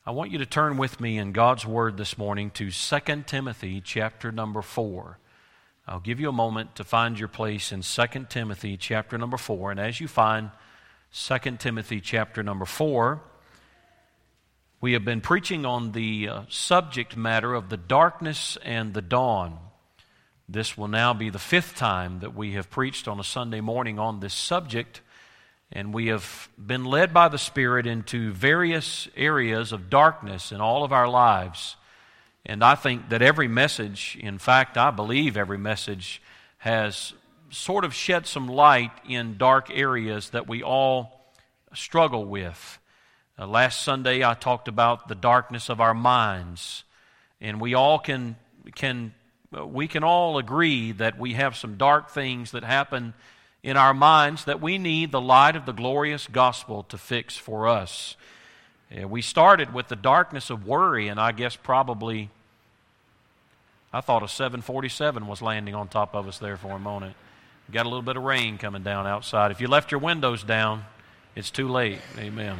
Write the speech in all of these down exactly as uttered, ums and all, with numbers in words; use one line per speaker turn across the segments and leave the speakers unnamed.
I want you to turn with me in God's Word this morning to Second Timothy chapter number four. I'll give you a moment to find your place in Second Timothy chapter number four. And as you find Second Timothy chapter number four, we have been preaching on the uh, subject matter of the darkness and the dawn. This will now be the fifth time that we have preached on a Sunday morning on this subject. And we have been led by the Spirit into various areas of darkness in all of our lives. And I think that every message, in fact, I believe every message has sort of shed some light in dark areas that we all struggle with. Uh, last Sunday I talked about the darkness of our minds. And we all can, can, we can all agree that we have some dark things that happen in our minds that we need the light of the glorious gospel to fix for us. Uh, we started with the darkness of worry, and I guess probably, I thought a seven forty-seven was landing on top of us there for a moment. We got a little bit of rain coming down outside. If you left your windows down, it's too late. Amen.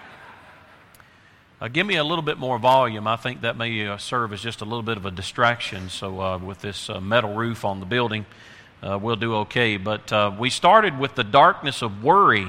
Uh, give me a little bit more volume. I think that may uh, serve as just a little bit of a distraction. So uh, with this uh, metal roof on the building, Uh, we'll do okay. But uh, we started with the darkness of worry.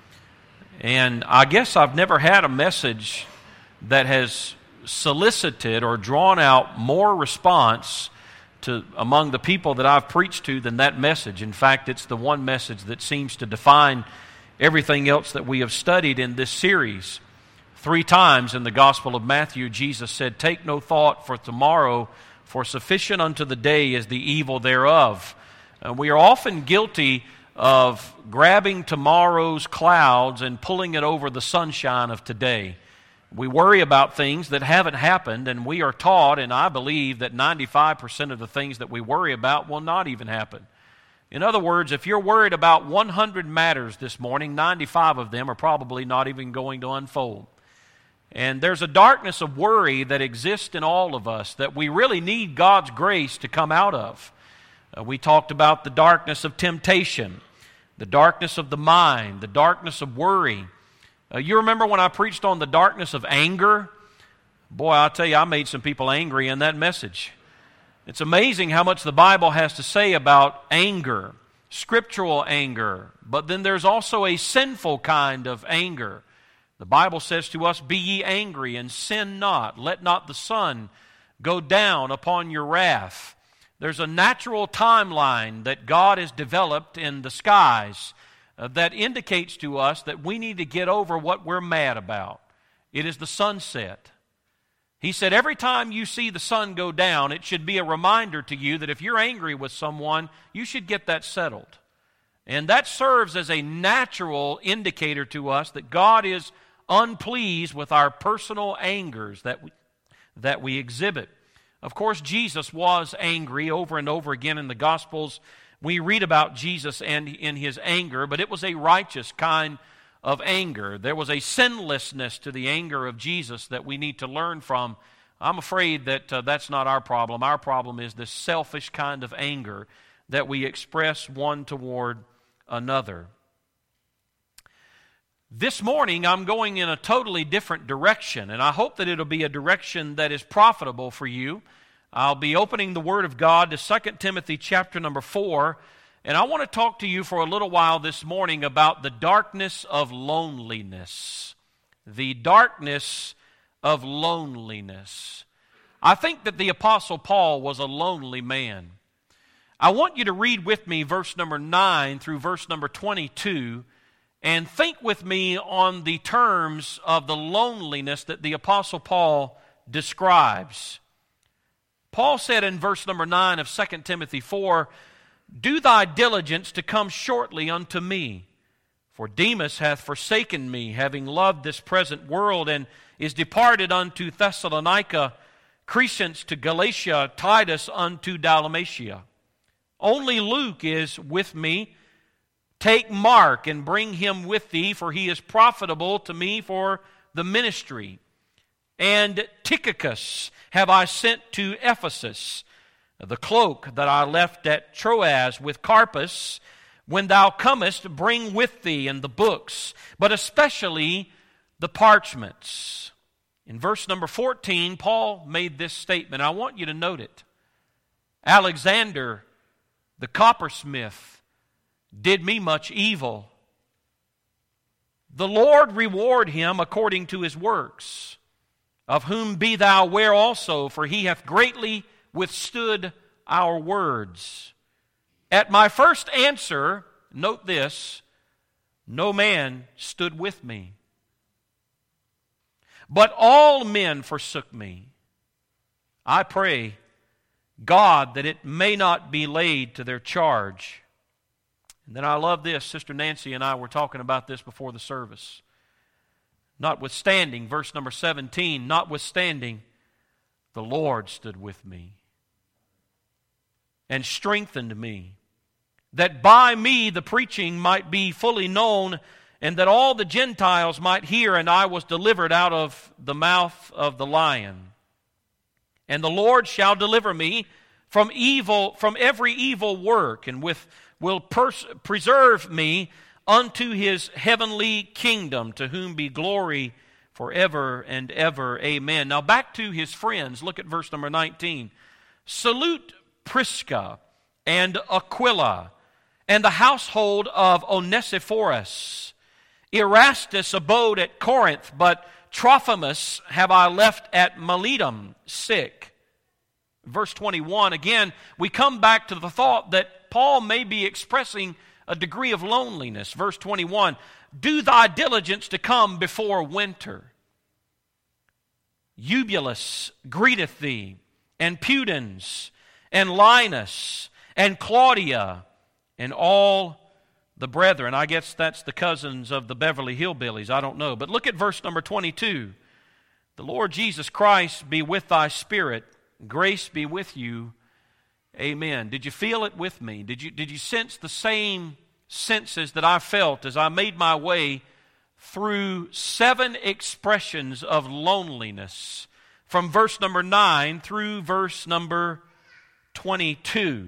And I guess I've never had a message that has solicited or drawn out more response to among the people that I've preached to than that message. In fact, it's the one message that seems to define everything else that we have studied in this series. Three times in the Gospel of Matthew, Jesus said, "Take no thought for tomorrow, for sufficient unto the day is the evil thereof." Uh, we are often guilty of grabbing tomorrow's clouds and pulling it over the sunshine of today. We worry about things that haven't happened, and we are taught, and I believe, that ninety-five percent of the things that we worry about will not even happen. In other words, if you're worried about one hundred matters this morning, ninety-five of them are probably not even going to unfold. And there's a darkness of worry that exists in all of us that we really need God's grace to come out of. Uh, we talked about the darkness of temptation, the darkness of the mind, the darkness of worry. Uh, you remember when I preached on the darkness of anger? Boy, I'll tell you, I made some people angry in that message. It's amazing how much the Bible has to say about anger, scriptural anger, but then there's also a sinful kind of anger. The Bible says to us, "Be ye angry and sin not. Let not the sun go down upon your wrath." There's a natural timeline that God has developed in the skies uh, that indicates to us that we need to get over what we're mad about. It is the sunset. He said every time you see the sun go down, it should be a reminder to you that if you're angry with someone, you should get that settled. And that serves as a natural indicator to us that God is unpleased with our personal angers that we, that we exhibit. Of course, Jesus was angry over and over again in the Gospels. We read about Jesus and in his anger, but it was a righteous kind of anger. There was a sinlessness to the anger of Jesus that we need to learn from. I'm afraid that uh, that's not our problem. Our problem is this selfish kind of anger that we express one toward another. This morning, I'm going in a totally different direction, and I hope that it'll be a direction that is profitable for you. I'll be opening the Word of God to Second Timothy chapter number four, and I want to talk to you for a little while this morning about the darkness of loneliness. The darkness of loneliness. I think that the Apostle Paul was a lonely man. I want you to read with me verse number nine through verse number twenty-two, and think with me on the terms of the loneliness that the Apostle Paul describes. Paul said in verse number nine of Second Timothy four, "Do thy diligence to come shortly unto me. For Demas hath forsaken me, having loved this present world, and is departed unto Thessalonica, Crescens to Galatia, Titus unto Dalmatia. Only Luke is with me. Take Mark and bring him with thee, for he is profitable to me for the ministry. And Tychicus have I sent to Ephesus. The cloak that I left at Troas with Carpus, when thou comest, bring with thee, and the books, but especially the parchments." In verse number fourteen, Paul made this statement. I want you to note it. Alexander, the coppersmith, did me much evil. The Lord reward him according to his works, of whom be thou aware also, for he hath greatly withstood our words. At my first answer, note this, no man stood with me, but all men forsook me. I pray God that it may not be laid to their charge. And then I love this. Sister Nancy and I were talking about this before the service. Notwithstanding, verse number seventeen, notwithstanding, the Lord stood with me and strengthened me, that by me the preaching might be fully known, and that all the Gentiles might hear, and I was delivered out of the mouth of the lion. And the Lord shall deliver me from evil, from every evil work, and with will pers- preserve me unto his heavenly kingdom, to whom be glory forever and ever. Amen. Now back to his friends. Look at verse number nineteen. Salute Prisca and Aquila and the household of Onesiphorus. Erastus abode at Corinth, but Trophimus have I left at Miletum sick. Verse twenty-one, again, we come back to the thought that Paul may be expressing a degree of loneliness. Verse twenty-one, do thy diligence to come before winter. Eubulus greeteth thee, and Pudens, and Linus, and Claudia, and all the brethren. I guess that's the cousins of the Beverly Hillbillies. I don't know. But look at verse number twenty-two. The Lord Jesus Christ be with thy spirit. Grace be with you. Amen. Did you feel it with me? Did you, did you sense the same senses that I felt as I made my way through seven expressions of loneliness from verse number nine through verse number twenty-two?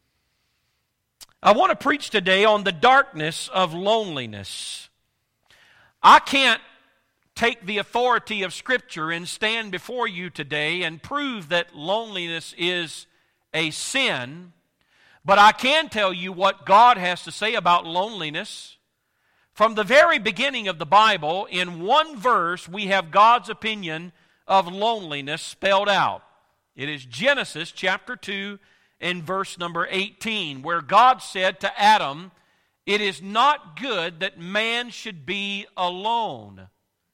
I want to preach today on the darkness of loneliness. I can't take the authority of Scripture and stand before you today and prove that loneliness is a sin, but I can tell you what God has to say about loneliness. From the very beginning of the Bible, in one verse, we have God's opinion of loneliness spelled out. It is Genesis chapter two and verse number eighteen, where God said to Adam, "It is not good that man should be alone."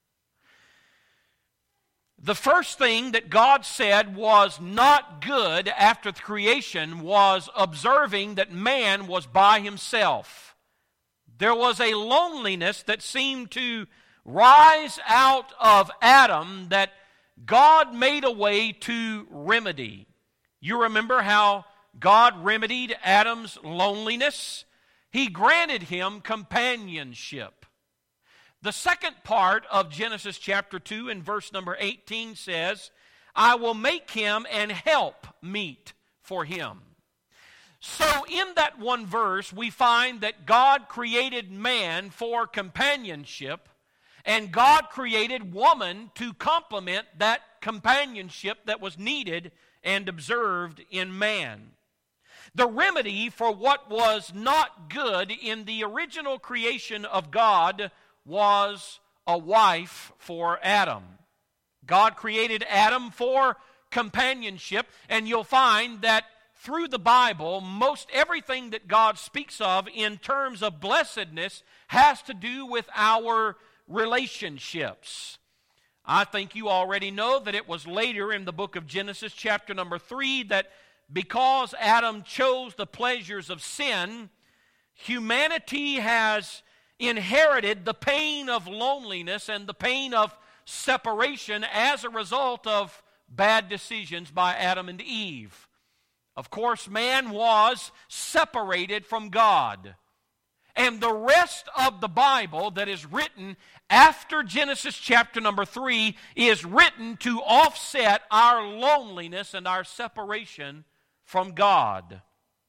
The first thing that God said was not good after the creation was observing that man was by himself. There was a loneliness that seemed to rise out of Adam that God made a way to remedy. You remember how God remedied Adam's loneliness? He granted him companionship. The second part of Genesis chapter two and verse number eighteen says, "I will make him an help meet for him." So in that one verse, we find that God created man for companionship, and God created woman to complement that companionship that was needed and observed in man. The remedy for what was not good in the original creation of God was a wife for Adam. God created Adam for companionship, and you'll find that through the Bible, most everything that God speaks of in terms of blessedness has to do with our relationships. I think you already know that it was later in the book of Genesis chapter number three that because Adam chose the pleasures of sin, humanity has inherited the pain of loneliness and the pain of separation as a result of bad decisions by Adam and Eve. Of course, man was separated from God. And the rest of the Bible that is written after Genesis chapter number three is written to offset our loneliness and our separation from God.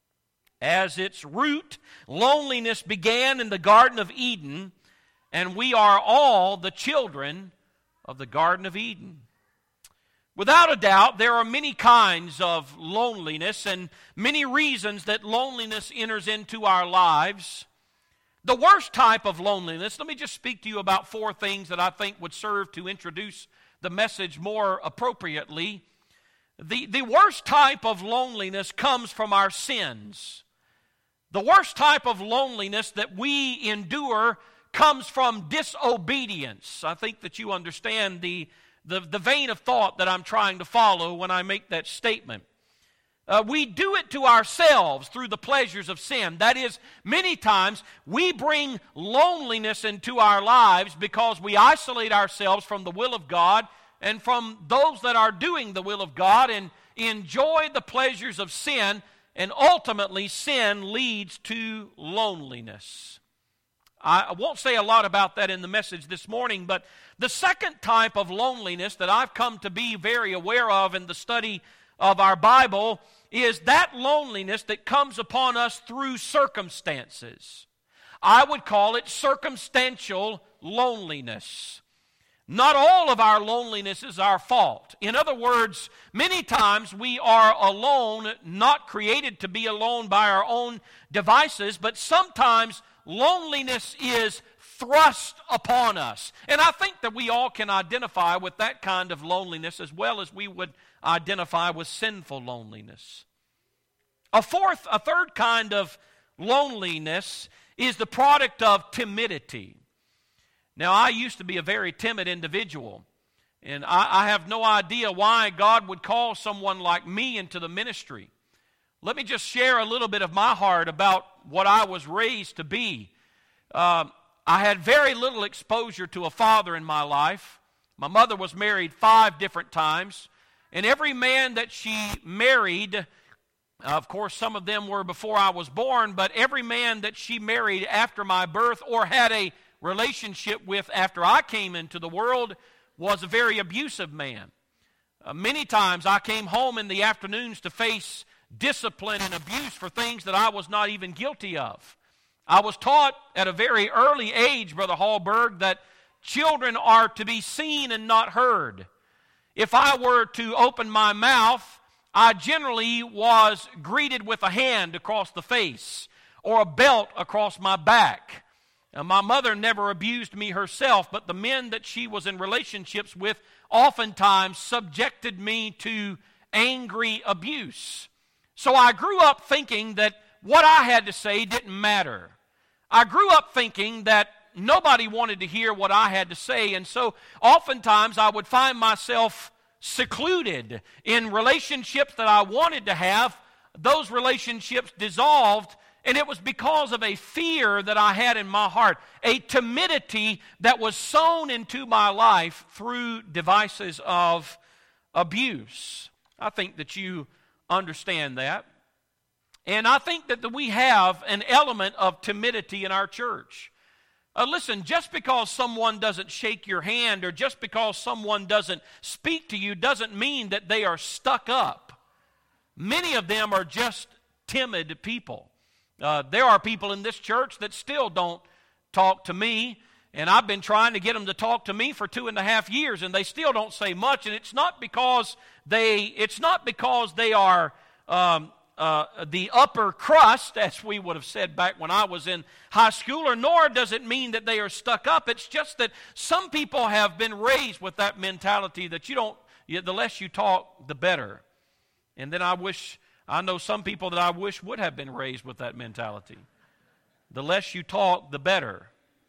As its root, loneliness began in the Garden of Eden, and we are all the children of the Garden of Eden. Without a doubt, there are many kinds of loneliness and many reasons that loneliness enters into our lives. The worst type of loneliness, let me just speak to you about four things that I think would serve to introduce the message more appropriately. The, the worst type of loneliness comes from our sins. The worst type of loneliness that we endure comes from disobedience. I think that you understand the, the, the vein of thought that I'm trying to follow when I make that statement. Uh, we do it to ourselves through the pleasures of sin. That is, many times we bring loneliness into our lives because we isolate ourselves from the will of God and from those that are doing the will of God and enjoy the pleasures of sin, and ultimately sin leads to loneliness. I won't say a lot about that in the message this morning, but the second type of loneliness that I've come to be very aware of in the study of our Bible is that loneliness that comes upon us through circumstances. I would call it circumstantial loneliness. Not all of our loneliness is our fault. In other words, many times we are alone, not created to be alone by our own devices, but sometimes loneliness is thrust upon us. And I think that we all can identify with that kind of loneliness as well as we would identify with sinful loneliness. A fourth, a third kind of loneliness is the product of timidity. Now, I used to be a very timid individual, and I, I have no idea why God would call someone like me into the ministry. Let me just share a little bit of my heart about what I was raised to be. Uh, I had very little exposure to a father in my life. My mother was married five different times, and every man that she married, of course, some of them were before I was born, but every man that she married after my birth or had a relationship with after I came into the world was a very abusive man. Uh, many times I came home in the afternoons to face discipline and abuse for things that I was not even guilty of. I was taught at a very early age, Brother Hallberg, that children are to be seen and not heard. If I were to open my mouth, I generally was greeted with a hand across the face or a belt across my back. Now, my mother never abused me herself, but the men that she was in relationships with oftentimes subjected me to angry abuse. So I grew up thinking that what I had to say didn't matter. I grew up thinking that nobody wanted to hear what I had to say, and so oftentimes I would find myself secluded in relationships that I wanted to have. Those relationships dissolved, and it was because of a fear that I had in my heart, a timidity that was sown into my life through devices of abuse. I think that you understand that. And I think that we have an element of timidity in our church. Uh, listen, just because someone doesn't shake your hand or just because someone doesn't speak to you doesn't mean that they are stuck up. Many of them are just timid people. Uh, there are people in this church that still don't talk to me, and I've been trying to get them to talk to me for two and a half years, and they still don't say much. And it's not because they it's not because they are um, uh, the upper crust, as we would have said back when I was in high school, or nor does it mean that they are stuck up. It's just that some people have been raised with that mentality that you don't. The less you talk, the better. And then I wish. I know some people that I wish would have been raised with that mentality. The less you talk, the better.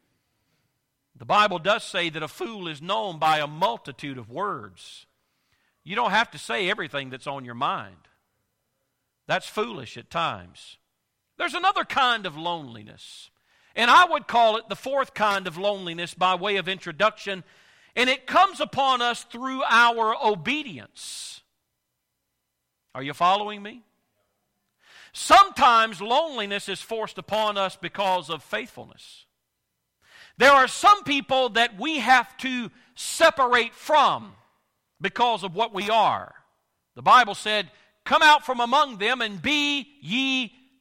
The Bible does say that a fool is known by a multitude of words. You don't have to say everything that's on your mind. That's foolish at times. There's another kind of loneliness, and I would call it the fourth kind of loneliness by way of introduction, and it comes upon us through our obedience. Are you following me? Sometimes loneliness is forced upon us because of faithfulness. There are some people that we have to separate from because of what we are. The Bible said, "Come out from among them and be ye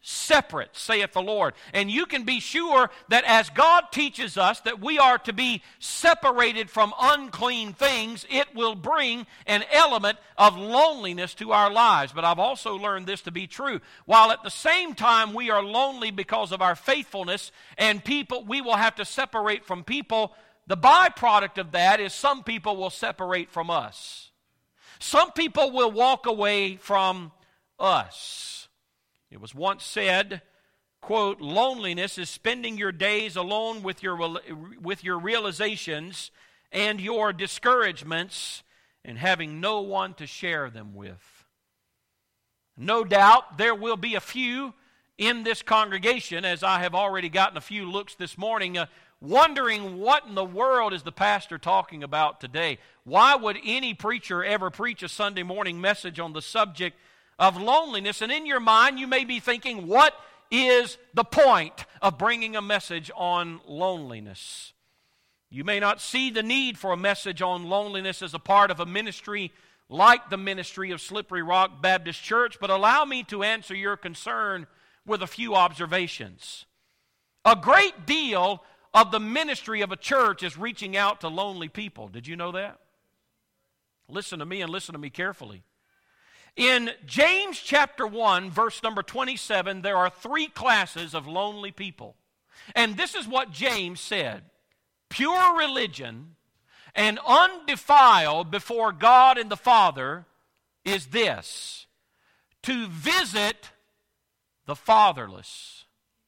separate, saith the Lord. And you can be sure that as God teaches us that we are to be separated from unclean things, it will bring an element of loneliness to our lives. But I've also learned this to be true. While at the same time we are lonely because of our faithfulness and people, we will have to separate from people, the byproduct of that is some people will separate from us. Some people will walk away from us. It was once said, quote, loneliness is spending your days alone with your, with your realizations and your discouragements and having no one to share them with. No doubt there will be a few in this congregation, as I have already gotten a few looks this morning, uh, wondering what in the world is the pastor talking about today. Why would any preacher ever preach a Sunday morning message on the subject of loneliness? And in your mind, you may be thinking, what is the point of bringing a message on loneliness? You may not see the need for a message on loneliness as a part of a ministry like the ministry of Slippery Rock Baptist Church, but allow me to answer your concern with a few observations. A great deal of the ministry of a church is reaching out to lonely people. Did you know that? Listen to me and listen to me carefully. In James chapter one, verse number twenty-seven, there are three classes of lonely people. And this is what James said. Pure religion and undefiled before God and the Father is this: to visit the fatherless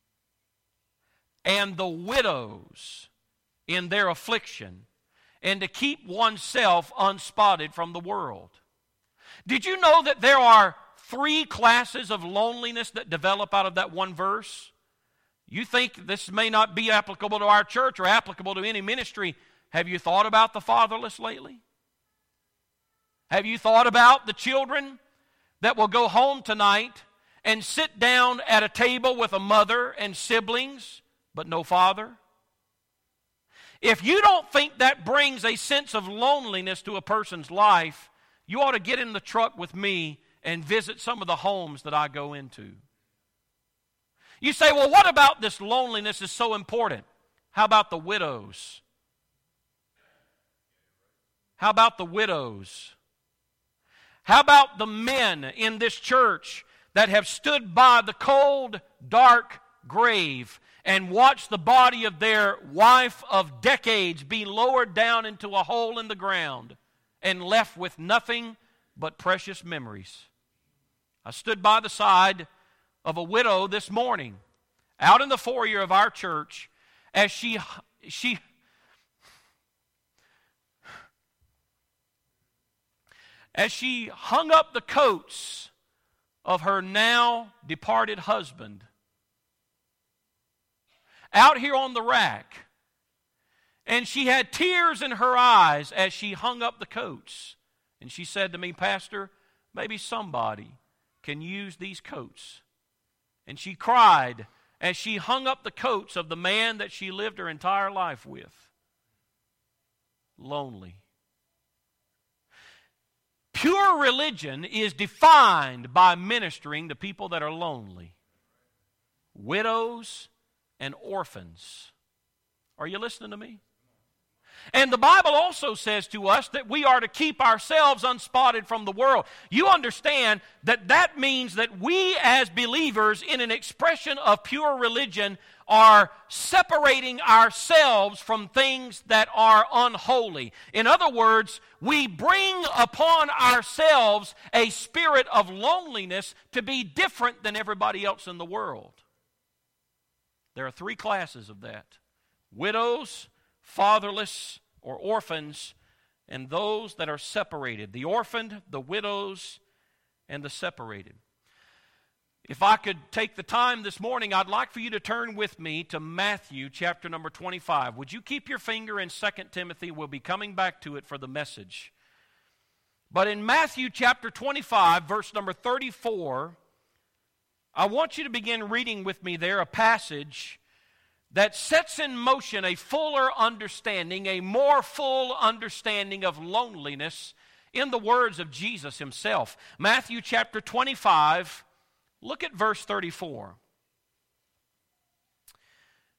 and the widows in their affliction, and to keep oneself unspotted from the world. Did you know that there are three classes of loneliness that develop out of that one verse? You think this may not be applicable to our church or applicable to any ministry. Have you thought about the fatherless lately? Have you thought about the children that will go home tonight and sit down at a table with a mother and siblings, but no father? If you don't think that brings a sense of loneliness to a person's life, you ought to get in the truck with me and visit some of the homes that I go into. You say, well, what about this loneliness is so important? How about the widows? How about the widows? How about the men in this church that have stood by the cold, dark grave and watched the body of their wife of decades be lowered down into a hole in the ground and left with nothing but precious memories? I stood by the side of a widow this morning out in the foyer of our church as she she as she hung up the coats of her now departed husband out here on the rack. And she had tears in her eyes as she hung up the coats. And she said to me, Pastor, maybe somebody can use these coats. And she cried as she hung up the coats of the man that she lived her entire life with. Lonely. Pure religion is defined by ministering to people that are lonely. Widows and orphans. Are you listening to me? And the Bible also says to us that we are to keep ourselves unspotted from the world. You understand that that means that we as believers in an expression of pure religion are separating ourselves from things that are unholy. In other words, we bring upon ourselves a spirit of loneliness to be different than everybody else in the world. There are three classes of that: widows, fatherless or orphans, and those that are separated. The orphaned, the widows, and the separated. If I could take the time this morning, I'd like for you to turn with me to Matthew chapter number twenty-five. Would you keep your finger in Second Timothy? We'll be coming back to it for the message. But in Matthew chapter twenty-five, verse number thirty-four, I want you to begin reading with me there a passage that sets in motion a fuller understanding, a more full understanding of loneliness in the words of Jesus himself. Matthew chapter twenty-five, look at verse thirty-four.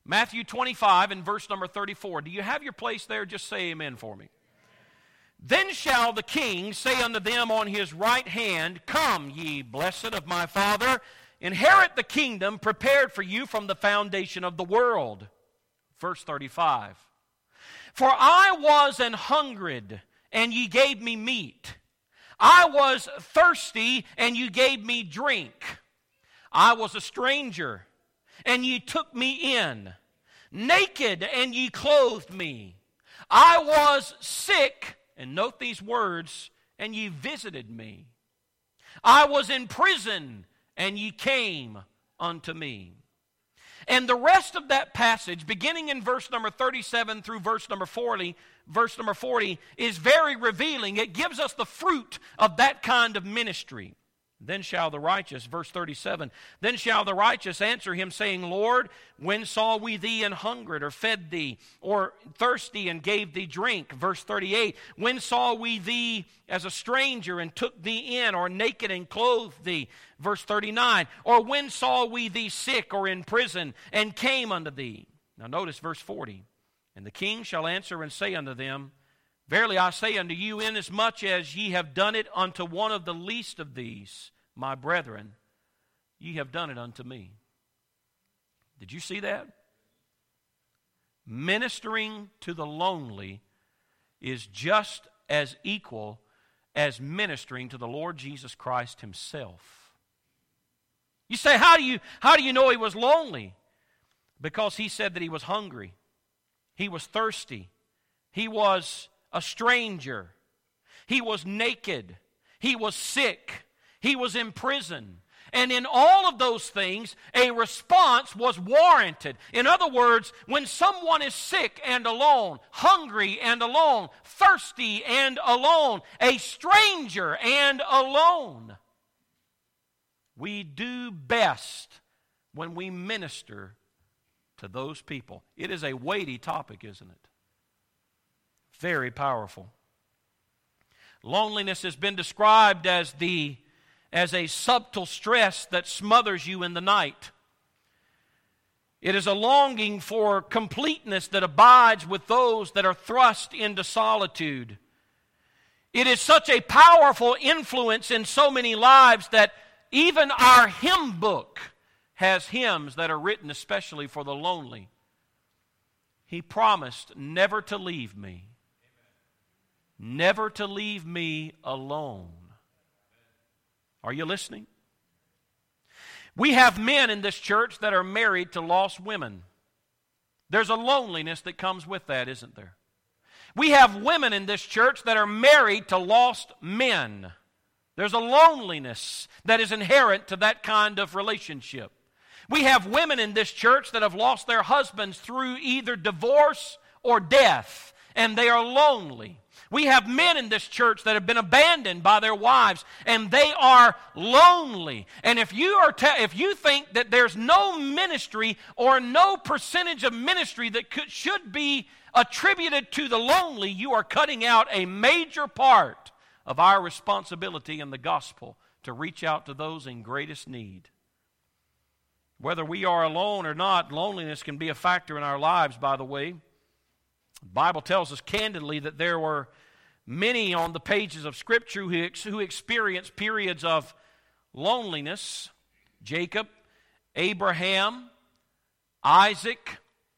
Matthew twenty-five and verse number thirty-four. Do you have your place there? Just say amen for me. Then shall the king say unto them on his right hand, Come, ye blessed of my Father, inherit the kingdom prepared for you from the foundation of the world. Verse thirty-five. For I was an hungered, and ye gave me meat. I was thirsty, and you gave me drink. I was a stranger, and ye took me in. Naked, and ye clothed me. I was sick, and note these words, and ye visited me. I was in prison, and ye came unto me. And the rest of that passage, beginning in verse number thirty-seven through verse number forty, verse number forty, is very revealing. It gives us the fruit of that kind of ministry. Then shall the righteous, verse thirty-seven, then shall the righteous answer him, saying, Lord, when saw we thee an hungered, or fed thee, or thirsty, and gave thee drink? Verse thirty-eight, when saw we thee as a stranger, and took thee in, or naked, and clothed thee? Verse thirty-nine, or when saw we thee sick, or in prison, and came unto thee? Now notice verse forty, and the king shall answer and say unto them, Verily I say unto you, inasmuch as ye have done it unto one of the least of these, my brethren, ye have done it unto me. Did you see that? Ministering to the lonely is just as equal as ministering to the Lord Jesus Christ himself. You say, how do you, how do you know he was lonely? Because he said that he was hungry. He was thirsty. He was a stranger. He was naked. He was sick. He was in prison. And in all of those things, a response was warranted. In other words, when someone is sick and alone, hungry and alone, thirsty and alone, a stranger and alone, we do best when we minister to those people. It is a weighty topic, isn't it? Very powerful. Loneliness has been described as the as a subtle stress that smothers you in the night. It is a longing for completeness that abides with those that are thrust into solitude. It is such a powerful influence in so many lives that even our hymn book has hymns that are written especially for the lonely. He promised never to leave me. Never to leave me alone. Are you listening? We have men in this church that are married to lost women. There's a loneliness that comes with that, isn't there? We have women in this church that are married to lost men. There's a loneliness that is inherent to that kind of relationship. We have women in this church that have lost their husbands through either divorce or death, and they are lonely. We have men in this church that have been abandoned by their wives, and they are lonely. And if you are te- if you think that there's no ministry or no percentage of ministry that could, should be attributed to the lonely, you are cutting out a major part of our responsibility in the gospel to reach out to those in greatest need. Whether we are alone or not, loneliness can be a factor in our lives, by the way. The Bible tells us candidly that there were many on the pages of Scripture who, ex- who experienced periods of loneliness. Jacob, Abraham, Isaac,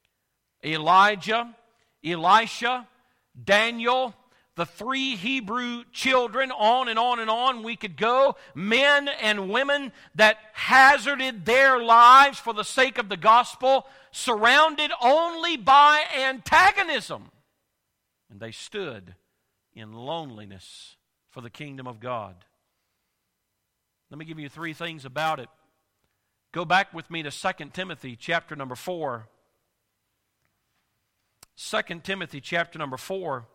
Elijah, Elisha, Daniel, the three Hebrew children, on and on and on we could go. Men and women that hazarded their lives for the sake of the gospel, surrounded only by antagonism. And they stood in loneliness for the kingdom of God. Let me give you three things about it. Go back with me to Second Timothy chapter number four. Second Timothy chapter number four.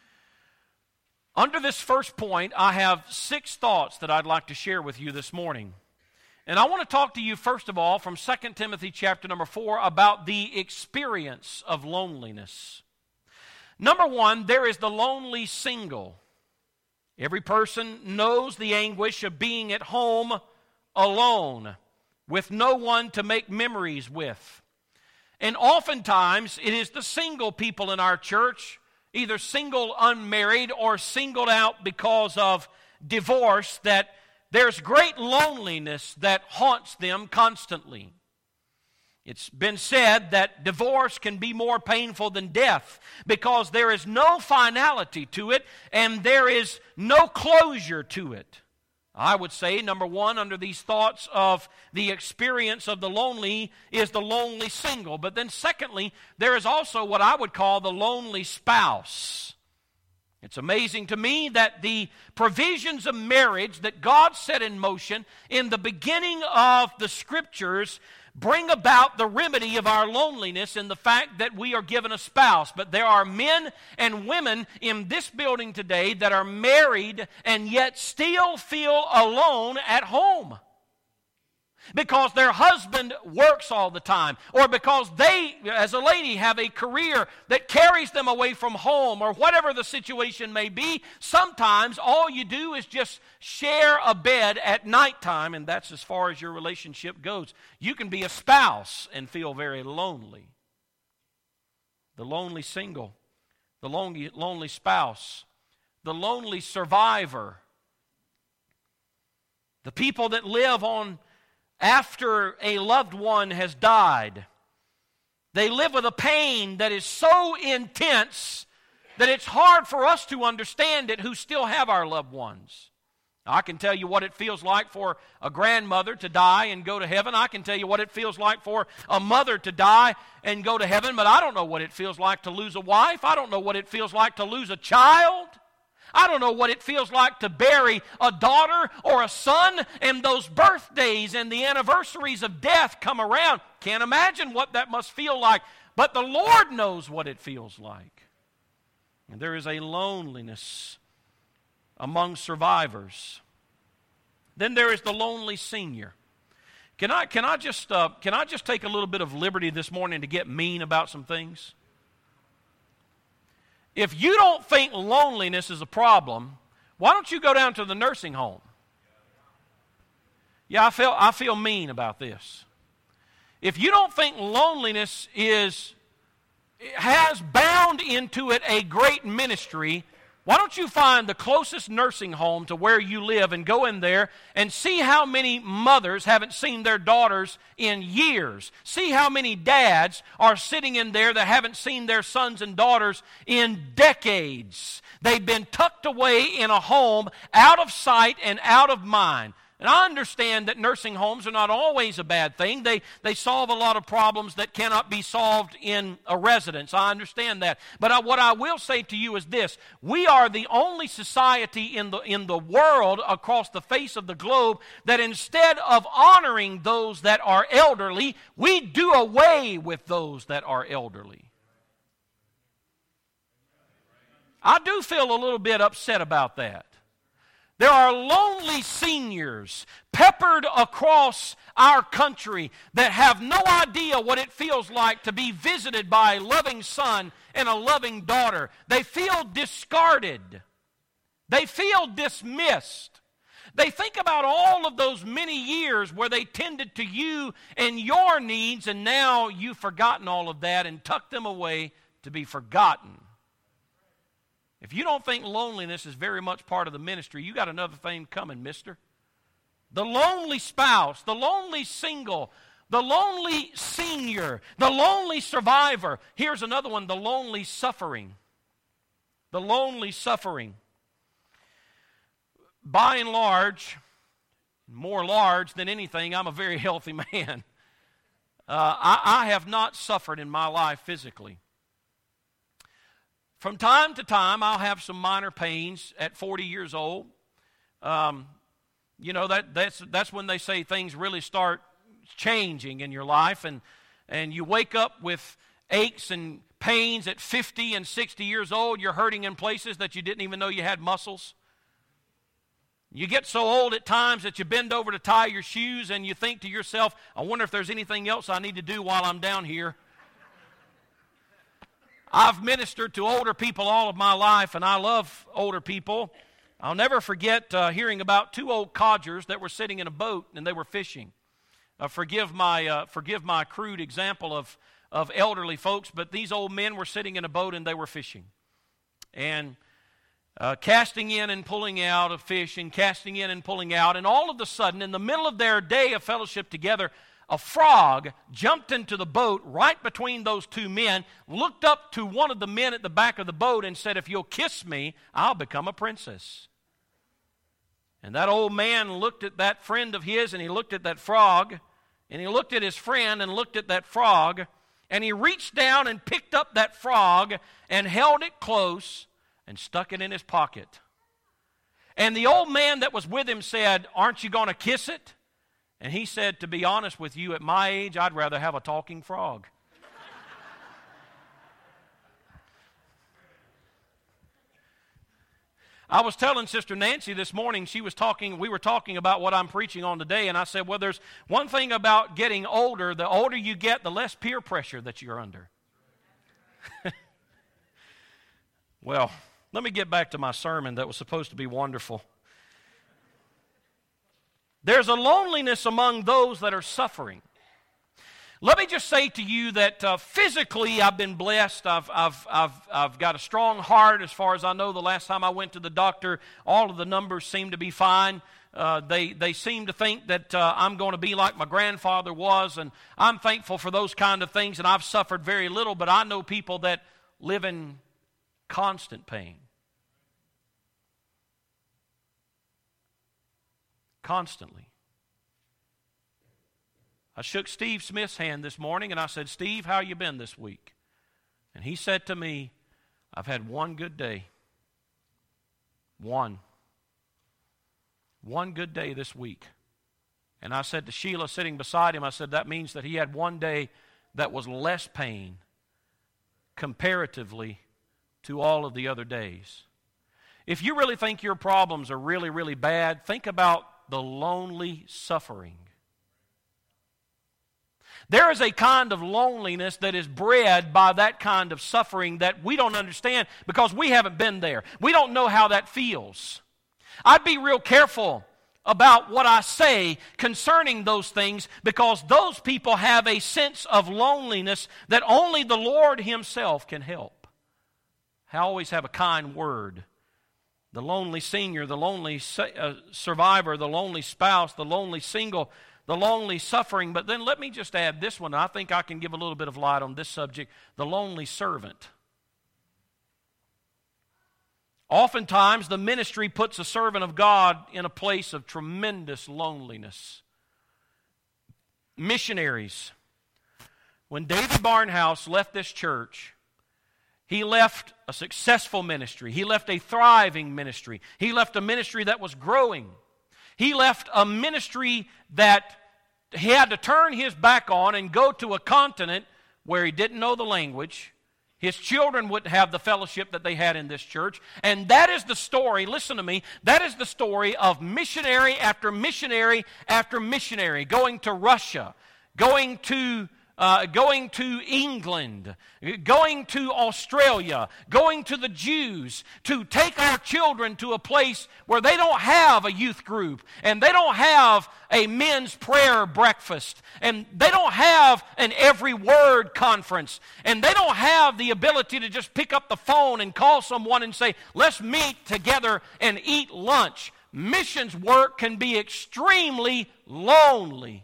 Under this first point, I have six thoughts that I'd like to share with you this morning. And I want to talk to you, first of all, from Second Timothy chapter number four about the experience of loneliness. Number one, there is the lonely single. Every person knows the anguish of being at home alone, with no one to make memories with. And oftentimes, it is the single people in our church, either single unmarried or singled out because of divorce, that there's great loneliness that haunts them constantly. It's been said that divorce can be more painful than death because there is no finality to it and there is no closure to it. I would say, number one, under these thoughts of the experience of the lonely is the lonely single. But then secondly, there is also what I would call the lonely spouse. It's amazing to me that the provisions of marriage that God set in motion in the beginning of the Scriptures bring about the remedy of our loneliness in the fact that we are given a spouse. But there are men and women in this building today that are married and yet still feel alone at home because their husband works all the time, or because they, as a lady, have a career that carries them away from home, or whatever the situation may be. Sometimes all you do is just share a bed at nighttime, and that's as far as your relationship goes. You can be a spouse and feel very lonely. The lonely single, the lonely, lonely spouse, the lonely survivor, the people that live on after a loved one has died. They live with a pain that is so intense that it's hard for us to understand it who still have our loved ones. Now, I can tell you what it feels like for a grandmother to die and go to heaven. I can tell you what it feels like for a mother to die and go to heaven, but I don't know what it feels like to lose a wife. I don't know what it feels like to lose a child. I don't know what it feels like to bury a daughter or a son, and those birthdays and the anniversaries of death come around. Can't imagine what that must feel like, but the Lord knows what it feels like. And there is a loneliness among survivors. Then there is the lonely senior. Can I, can I just, uh, can I just take a little bit of liberty this morning to get mean about some things? If you don't think loneliness is a problem, why don't you go down to the nursing home? Yeah, I feel, I feel mean about this. If you don't think loneliness is, has bound into it a great ministry, why don't you find the closest nursing home to where you live and go in there and see how many mothers haven't seen their daughters in years. See how many dads are sitting in there that haven't seen their sons and daughters in decades. They've been tucked away in a home, out of sight and out of mind. And I understand that nursing homes are not always a bad thing. They, they solve a lot of problems that cannot be solved in a residence. I understand that. But I, what I will say to you is this. We are the only society in the, in the world across the face of the globe that instead of honoring those that are elderly, we do away with those that are elderly. I do feel a little bit upset about that. There are lonely seniors peppered across our country that have no idea what it feels like to be visited by a loving son and a loving daughter. They feel discarded. They feel dismissed. They think about all of those many years where they tended to you and your needs, and now you've forgotten all of that and tucked them away to be forgotten. If you don't think loneliness is very much part of the ministry, you got another thing coming, mister. The lonely spouse, the lonely single, the lonely senior, the lonely survivor. Here's another one, the lonely suffering. The lonely suffering. By and large, more large than anything, I'm a very healthy man. Uh, I, I have not suffered in my life physically. From time to time, I'll have some minor pains at forty years old. Um, you know, that that's that's when they say things really start changing in your life, and and you wake up with aches and pains at fifty and sixty years old. You're hurting in places that you didn't even know you had muscles. You get so old at times that you bend over to tie your shoes, and you think to yourself, I wonder if there's anything else I need to do while I'm down here. I've ministered to older people all of my life, and I love older people. I'll never forget uh, hearing about two old codgers that were sitting in a boat and they were fishing. Uh, forgive my uh, forgive my crude example of of elderly folks, but these old men were sitting in a boat and they were fishing. And uh, casting in and pulling out of fish and casting in and pulling out. And all of a sudden, in the middle of their day of fellowship together, a frog jumped into the boat right between those two men, looked up to one of the men at the back of the boat and said, "If you'll kiss me, I'll become a princess." And that old man looked at that friend of his, and he looked at that frog, and he looked at his friend and looked at that frog, and he reached down and picked up that frog and held it close and stuck it in his pocket. And the old man that was with him said, "Aren't you going to kiss it?" And he said, "To be honest with you, at my age, I'd rather have a talking frog." I was telling Sister Nancy this morning, she was talking, we were talking about what I'm preaching on today, and I said, well, there's one thing about getting older. The older you get, the less peer pressure that you're under. Well, let me get back to my sermon that was supposed to be wonderful. There's a loneliness among those that are suffering. Let me just say to you that uh, physically I've been blessed. I've, I've, I've, I've got a strong heart as far as I know. The last time I went to the doctor, all of the numbers seem to be fine. Uh, they, they seem to think that uh, I'm going to be like my grandfather was, and I'm thankful for those kind of things, and I've suffered very little, but I know people that live in constant pain. Constantly. I shook Steve Smith's hand this morning and I said, "Steve, how you been this week?" And he said to me, "I've had one good day. One. One good day this week." And I said to Sheila sitting beside him, I said, that means that he had one day that was less pain comparatively to all of the other days. If you really think your problems are really, really bad, think about the lonely suffering. There is a kind of loneliness that is bred by that kind of suffering that we don't understand because we haven't been there. We don't know how that feels. I'd be real careful about what I say concerning those things because those people have a sense of loneliness that only the Lord Himself can help. I always have a kind word. The lonely senior, the lonely uh, survivor, the lonely spouse, the lonely single, the lonely suffering. But then let me just add this one. I think I can give a little bit of light on this subject. The lonely servant. Oftentimes, the ministry puts a servant of God in a place of tremendous loneliness. Missionaries. When David Barnhouse left this church, he left a successful ministry. He left a thriving ministry. He left a ministry that was growing. He left a ministry that he had to turn his back on and go to a continent where he didn't know the language. His children wouldn't have the fellowship that they had in this church. And that is the story, listen to me, that is the story of missionary after missionary after missionary going to Russia, going to Uh, going to England, going to Australia, going to the Jews to take our children to a place where they don't have a youth group and they don't have a men's prayer breakfast and they don't have an every word conference and they don't have the ability to just pick up the phone and call someone and say, "Let's meet together and eat lunch." Missions work can be extremely lonely.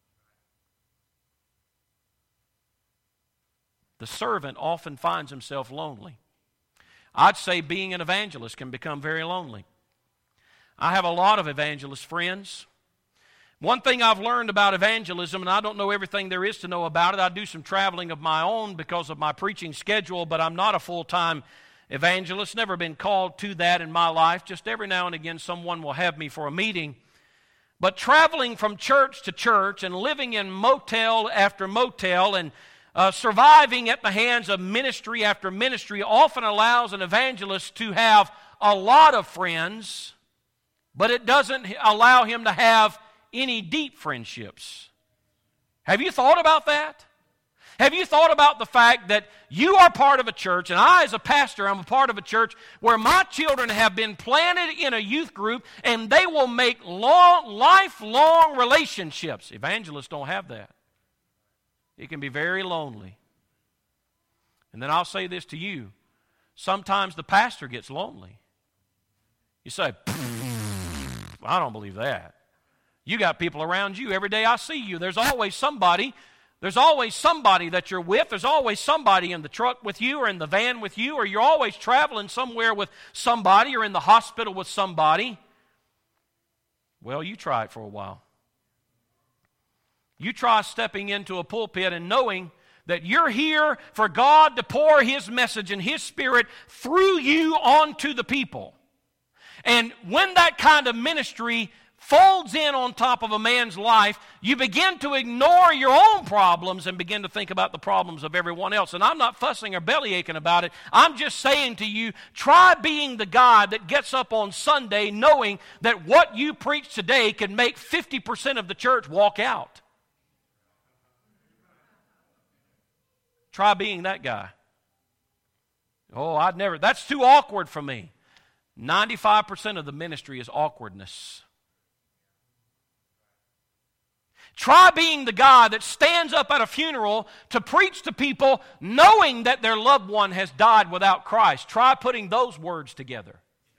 The servant often finds himself lonely. I'd say being an evangelist can become very lonely. I have a lot of evangelist friends. One thing I've learned about evangelism, and I don't know everything there is to know about it, I do some traveling of my own because of my preaching schedule, but I'm not a full-time evangelist, never been called to that in my life. Just every now and again someone will have me for a meeting. But traveling from church to church and living in motel after motel and Uh, surviving at the hands of ministry after ministry often allows an evangelist to have a lot of friends, but it doesn't allow him to have any deep friendships. Have you thought about that? Have you thought about the fact that you are part of a church, and I as a pastor, I'm a part of a church where my children have been planted in a youth group and they will make long, lifelong relationships. Evangelists don't have that. It can be very lonely. And then I'll say this to you. Sometimes the pastor gets lonely. You say, I don't believe that. You got people around you. Every day I see you, there's always somebody. There's always somebody that you're with. There's always somebody in the truck with you or in the van with you, or you're always traveling somewhere with somebody or in the hospital with somebody. Well, you try it for a while. You try stepping into a pulpit and knowing that you're here for God to pour His message and His Spirit through you onto the people. And when that kind of ministry folds in on top of a man's life, you begin to ignore your own problems and begin to think about the problems of everyone else. And I'm not fussing or belly aching about it. I'm just saying to you, try being the guy that gets up on Sunday knowing that what you preach today can make fifty percent of the church walk out. Try being that guy. Oh, I'd never, that's too awkward for me. ninety-five percent of the ministry is awkwardness. Try being the guy that stands up at a funeral to preach to people knowing that their loved one has died without Christ. Try putting those words together.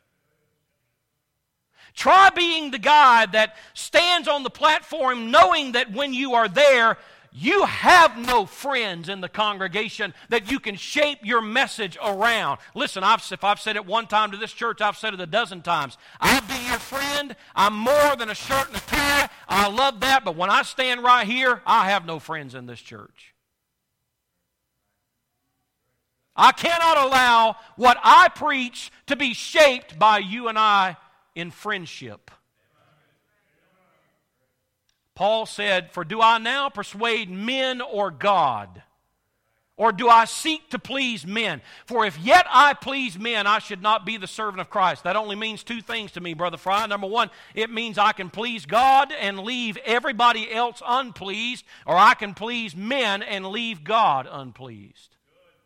Try being the guy that stands on the platform knowing that when you are there, you have no friends in the congregation that you can shape your message around. Listen, I've, if I've said it one time to this church, I've said it a dozen times. I'll be your friend. I'm more than a shirt and a tie. I love that, but when I stand right here, I have no friends in this church. I cannot allow what I preach to be shaped by you and I in friendship. Paul said, "For do I now persuade men or God? Or do I seek to please men? For if yet I please men, I should not be the servant of Christ." That only means two things to me, Brother Fry. Number one, it means I can please God and leave everybody else unpleased, or I can please men and leave God unpleased.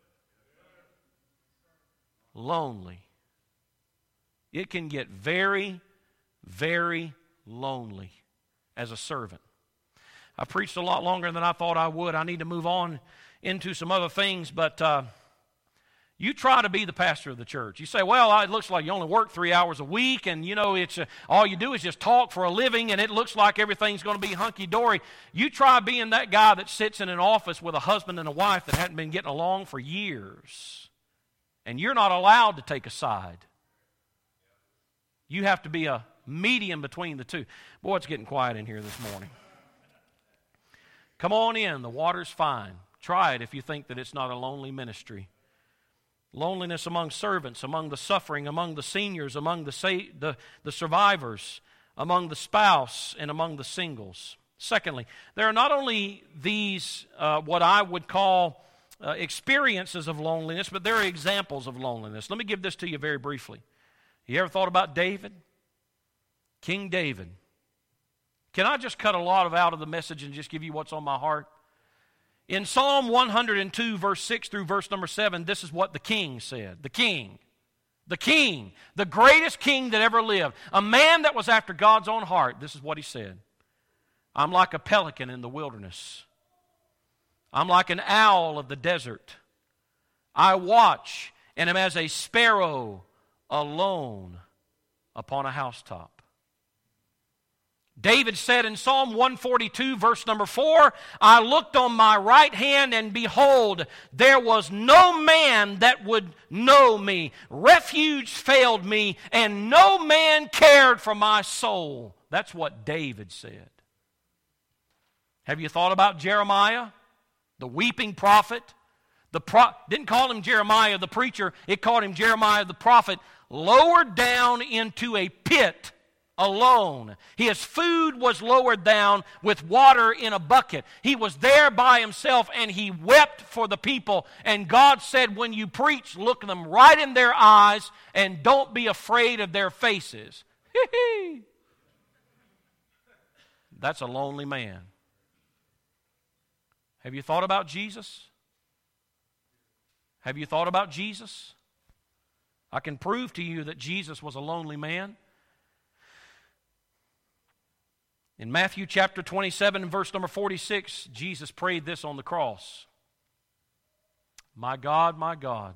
Lonely. It can get very, very lonely as a servant. I preached a lot longer than I thought I would. I need to move on into some other things, but uh, you try to be the pastor of the church. You say, well, it looks like you only work three hours a week, and you know, it's uh, all you do is just talk for a living, and it looks like everything's going to be hunky-dory. You try being that guy that sits in an office with a husband and a wife that hadn't been getting along for years, and you're not allowed to take a side. You have to be a medium between the two. Boy, it's getting quiet in here this morning. Come on in. The water's fine. Try it if you think that it's not a lonely ministry. Loneliness among servants, among the suffering, among the seniors, among the, sa- the, the survivors, among the spouse, and among the singles. Secondly, there are not only these, uh, what I would call uh, experiences of loneliness, but there are examples of loneliness. Let me give this to you very briefly. You ever thought about David? King David. Can I just cut a lot of out of the message and just give you what's on my heart? In Psalm one hundred two, verse six through verse number seven, this is what the king said. The king. The king. The greatest king that ever lived. A man that was after God's own heart. This is what he said. I'm like a pelican in the wilderness. I'm like an owl of the desert. I watch and am as a sparrow alone upon a housetop. David said in Psalm one forty-two, verse number four, I looked on my right hand, and behold, there was no man that would know me. Refuge failed me, and no man cared for my soul. That's what David said. Have you thought about Jeremiah, the weeping prophet? The pro- didn't call him Jeremiah the preacher, it called him Jeremiah the prophet, lowered down into a pit alone. His food was lowered down with water in a bucket. He was there by himself, and he wept for the people. And God said, when you preach, look them right in their eyes and don't be afraid of their faces. That's a lonely man. Have you thought about Jesus? Have you thought about Jesus? I can prove to you that Jesus was a lonely man. In Matthew chapter twenty-seven, verse number forty-six, Jesus prayed this on the cross. My God, my God,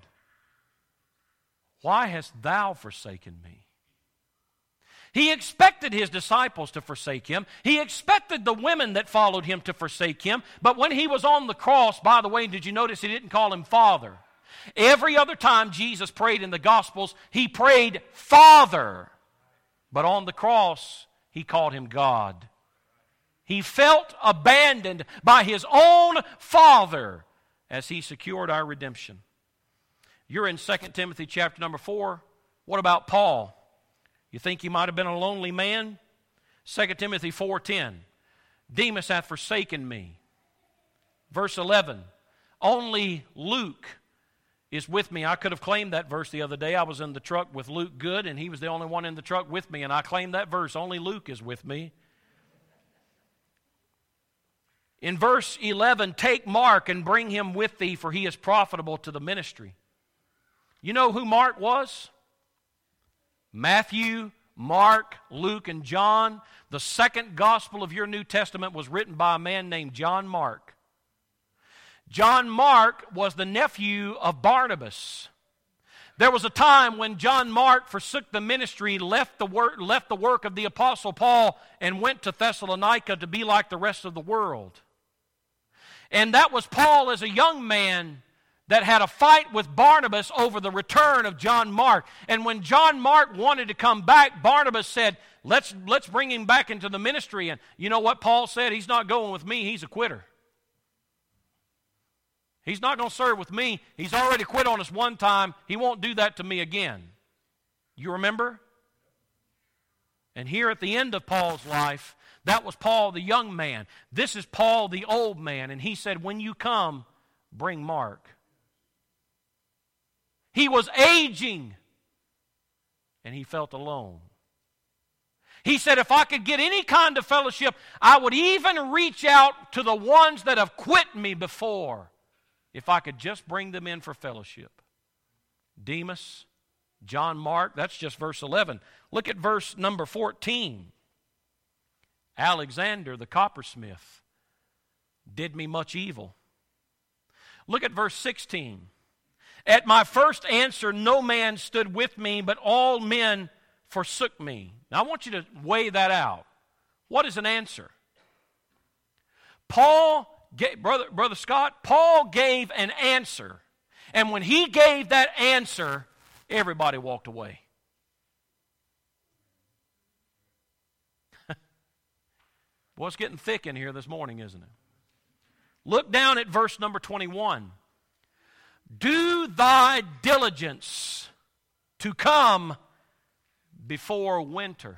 why hast thou forsaken me? He expected his disciples to forsake him. He expected the women that followed him to forsake him. But when he was on the cross, by the way, did you notice he didn't call him Father? Every other time Jesus prayed in the Gospels, he prayed Father. But on the cross, he called him God. He felt abandoned by his own Father as he secured our redemption. You're in Second Timothy chapter number four. What about Paul? You think he might have been a lonely man? Second Timothy four ten. Demas hath forsaken me. Verse eleven. Only Luke is with me. I could have claimed that verse the other day. I was in the truck with Luke Good, and he was the only one in the truck with me, and I claimed that verse. Only Luke is with me. In verse eleven, take Mark and bring him with thee, for he is profitable to the ministry. You know who Mark was? Matthew, Mark, Luke, and John. The second gospel of your New Testament was written by a man named John Mark. John Mark was the nephew of Barnabas. There was a time when John Mark forsook the ministry, left the work, left the work of the Apostle Paul, and went to Thessalonica to be like the rest of the world. And that was Paul as a young man that had a fight with Barnabas over the return of John Mark. And when John Mark wanted to come back, Barnabas said, let's, let's bring him back into the ministry. And you know what Paul said? He's not going with me. He's a quitter. He's not going to serve with me. He's already quit on us one time. He won't do that to me again. You remember? And here at the end of Paul's life, that was Paul the young man. This is Paul the old man. And he said, when you come, bring Mark. He was aging, and he felt alone. He said, if I could get any kind of fellowship, I would even reach out to the ones that have quit me before, if I could just bring them in for fellowship. Demas, John Mark, that's just verse eleven. Look at verse number fourteen. Alexander the coppersmith did me much evil. Look at verse sixteen. At my first answer, no man stood with me, but all men forsook me. Now, I want you to weigh that out. What is an answer? Paul, gave, brother, brother Scott, Paul gave an answer. And when he gave that answer, everybody walked away. Well, it's getting thick in here this morning, isn't it? Look down at verse number twenty-one. Do thy diligence to come before winter.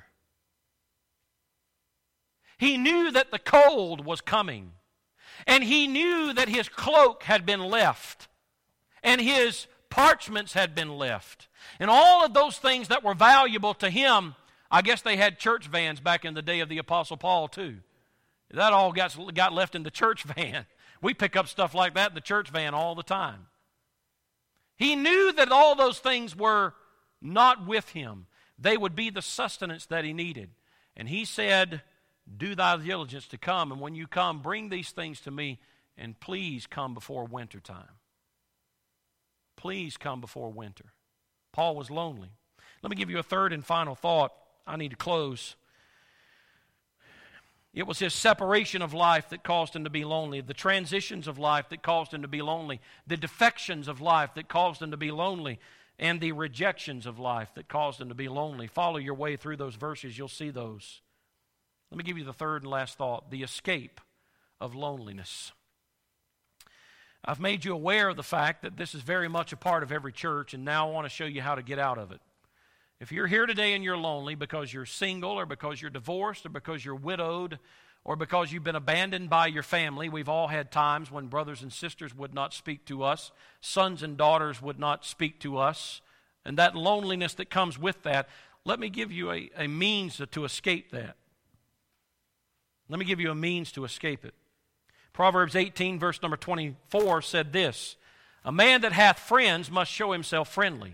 He knew that the cold was coming, and he knew that his cloak had been left, and his parchments had been left, and all of those things that were valuable to him. I guess they had church vans back in the day of the Apostle Paul too. That all got, got left in the church van. We pick up stuff like that in the church van all the time. He knew that all those things were not with him. They would be the sustenance that he needed. And he said, do thy diligence to come, and when you come, bring these things to me, and please come before winter time. Please come before winter. Paul was lonely. Let me give you a third and final thought. I need to close. It was his separation of life that caused him to be lonely, the transitions of life that caused him to be lonely, the defections of life that caused him to be lonely, and the rejections of life that caused him to be lonely. Follow your way through those verses, you'll see those. Let me give you the third and last thought, the escape of loneliness. I've made you aware of the fact that this is very much a part of every church, and now I want to show you how to get out of it. If you're here today and you're lonely because you're single or because you're divorced or because you're widowed or because you've been abandoned by your family, we've all had times when brothers and sisters would not speak to us, sons and daughters would not speak to us, and that loneliness that comes with that, let me give you a, a means to, to escape that. Let me give you a means to escape it. Proverbs eighteen, verse number twenty-four said this, a man that hath friends must show himself friendly.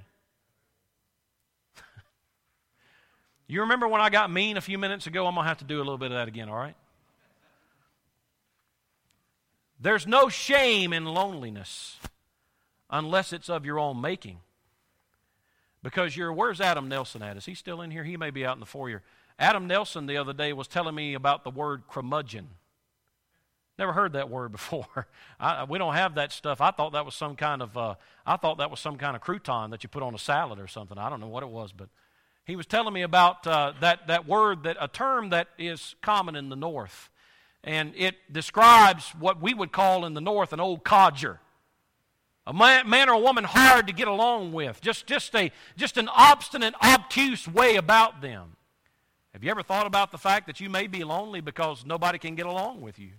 You remember when I got mean a few minutes ago? I'm going to have to do a little bit of that again, all right? There's no shame in loneliness. unless it's of your own making. Because you're, where's Adam Nelson at? Is he still in here? He may be out in the foyer. Adam Nelson the other day was telling me about the word curmudgeon. Never heard that word before. I, we don't have that stuff. I thought that was some kind of, uh, I thought that was some kind of crouton that you put on a salad or something. I don't know what it was, but he was telling me about uh, that, that word, that a term that is common in the North. And it describes what we would call in the North an old codger. A man, man or a woman hard to get along with. Just, just, a, just an obstinate, obtuse way about them. Have you ever thought about the fact that you may be lonely because nobody can get along with you?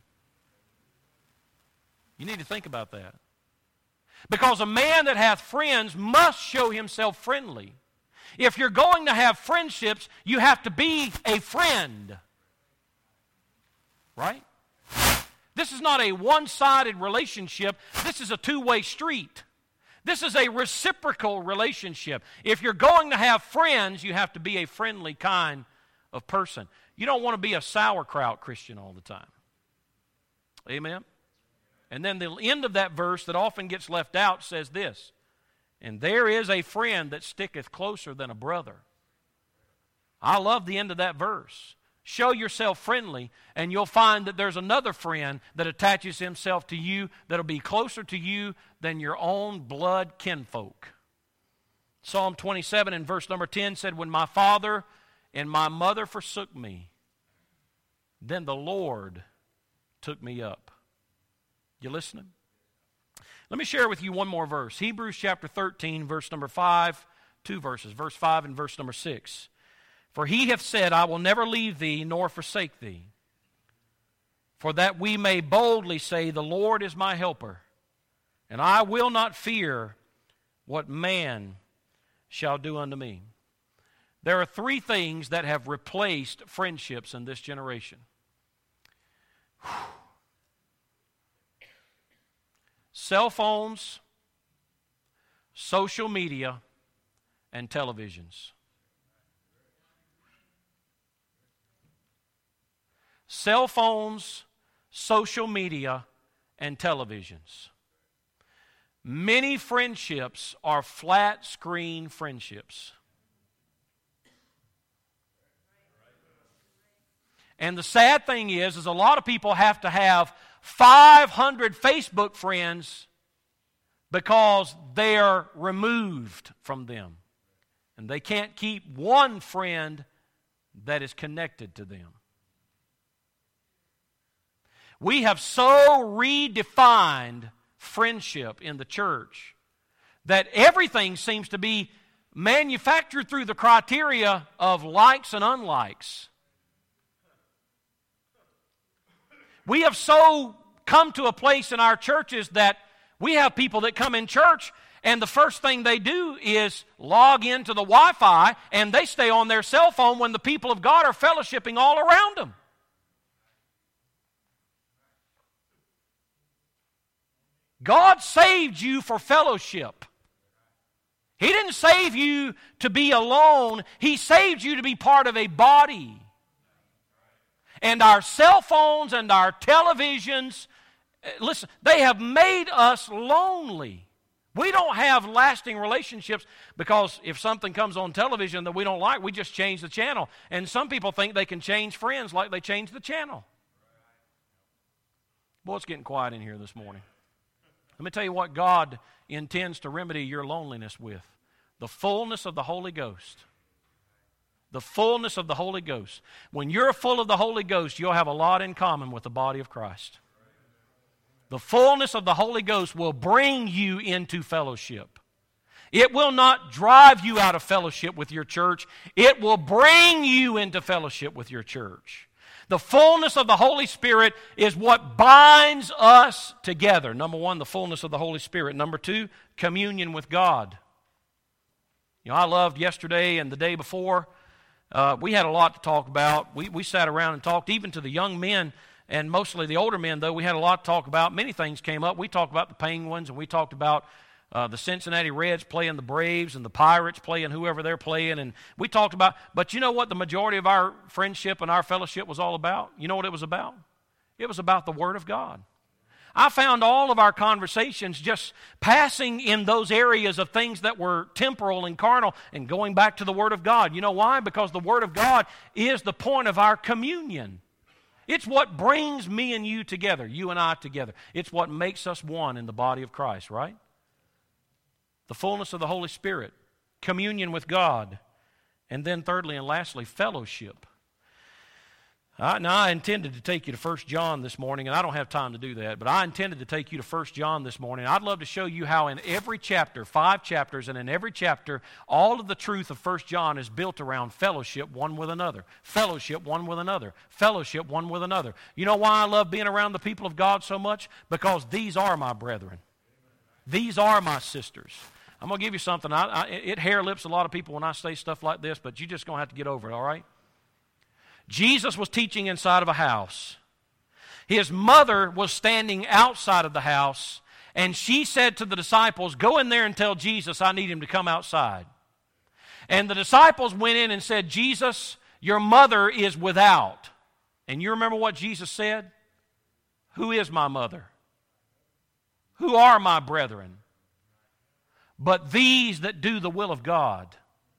You need to think about that. Because a man that hath friends must show himself friendly. If you're going to have friendships, you have to be a friend. Right? This is not a one-sided relationship. This is a two-way street. This is a reciprocal relationship. If you're going to have friends, you have to be a friendly kind of person. You don't want to be a sauerkraut Christian all the time. Amen? And then the end of that verse that often gets left out says this, and there is a friend that sticketh closer than a brother. I love the end of that verse. Show yourself friendly, and you'll find that there's another friend that attaches himself to you that'll be closer to you than your own blood kinfolk. Psalm twenty-seven in verse number ten said, when my father and my mother forsook me, then the Lord took me up. You listening? Let me share with you one more verse. Hebrews chapter thirteen, verse number five, two verses, verse five and verse number six. For he hath said, I will never leave thee nor forsake thee. For that we may boldly say, the Lord is my helper, and I will not fear what man shall do unto me. There are three things that have replaced friendships in this generation. Whew. Cell phones, social media, and televisions. Cell phones, social media, and televisions. Many friendships are flat screen friendships. And the sad thing is, is a lot of people have to have five hundred Facebook friends because they are removed from them. And they can't keep one friend that is connected to them. We have so redefined friendship in the church that everything seems to be manufactured through the criteria of likes and unlikes. We have so come to a place in our churches that we have people that come in church and the first thing they do is log into the Wi-Fi and they stay on their cell phone when the people of God are fellowshipping all around them. God saved you for fellowship. He didn't save you to be alone. He saved you to be part of a body. And our cell phones and our televisions, listen, they have made us lonely. We don't have lasting relationships because if something comes on television that we don't like, we just change the channel. And some people think they can change friends like they change the channel. Boy, it's getting quiet in here this morning. Let me tell you what God intends to remedy your loneliness with. The fullness of the Holy Ghost. The fullness of the Holy Ghost. When you're full of the Holy Ghost, you'll have a lot in common with the body of Christ. The fullness of the Holy Ghost will bring you into fellowship. It will not drive you out of fellowship with your church. It will bring you into fellowship with your church. The fullness of the Holy Spirit is what binds us together. Number one, the fullness of the Holy Spirit. Number two, communion with God. You know, I loved yesterday and the day before. Uh, we had a lot to talk about. We, we sat around and talked, even to the young men, and mostly the older men, though, we had a lot to talk about. Many things came up. We talked about the Penguins, and we talked about uh, the Cincinnati Reds playing the Braves, and the Pirates playing whoever they're playing, and we talked about, but you know what the majority of our friendship and our fellowship was all about? You know what it was about? It was about the Word of God. I found all of our conversations just passing in those areas of things that were temporal and carnal and going back to the Word of God. You know why? Because the Word of God is the point of our communion. It's what brings me and you together, you and I together. It's what makes us one in the body of Christ, right? The fullness of the Holy Spirit, communion with God, and then thirdly and lastly, fellowship. I, now, I intended to take you to First John this morning, and I don't have time to do that, but I intended to take you to First John this morning. I'd love to show you how in every chapter, five chapters, and in every chapter, all of the truth of First John is built around fellowship one with another, fellowship one with another, fellowship one with another. You know why I love being around the people of God so much? Because these are my brethren. These are my sisters. I'm going to give you something. I, I, it hair lips a lot of people when I say stuff like this, but you're just going to have to get over it, all right? Jesus was teaching inside of a house. His mother was standing outside of the house, and she said to the disciples, go in there and tell Jesus I need him to come outside. And the disciples went in and said, Jesus, your mother is without. And you remember what Jesus said? Who is my mother? Who are my brethren? But these that do the will of God.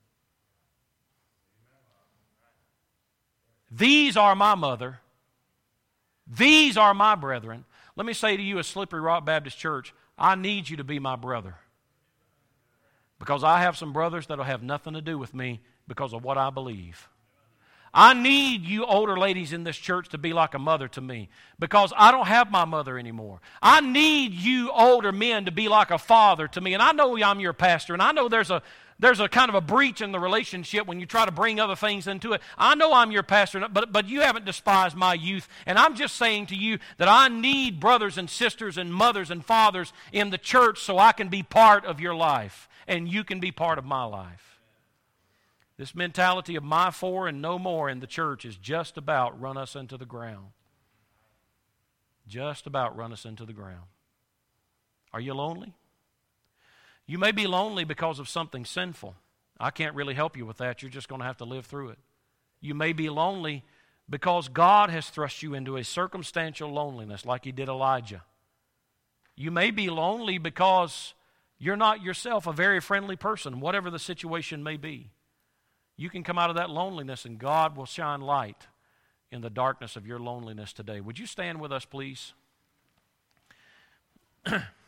These are my mother. These are my brethren. Let me say to you as Slippery Rock Baptist Church, I need you to be my brother. Because I have some brothers that will have nothing to do with me because of what I believe. I need you older ladies in this church to be like a mother to me because I don't have my mother anymore. I need you older men to be like a father to me. And I know I'm your pastor, and I know there's a There's a kind of a breach in the relationship when you try to bring other things into it. I know I'm your pastor, but, but you haven't despised my youth. And I'm just saying to you that I need brothers and sisters and mothers and fathers in the church so I can be part of your life and you can be part of my life. This mentality of my four and no more in the church is just about run us into the ground. Just about run us into the ground. Are you lonely? You may be lonely because of something sinful. I can't really help you with that. You're just going to have to live through it. You may be lonely because God has thrust you into a circumstantial loneliness like he did Elijah. You may be lonely because you're not yourself a very friendly person, whatever the situation may be. You can come out of that loneliness and God will shine light in the darkness of your loneliness today. Would you stand with us, please?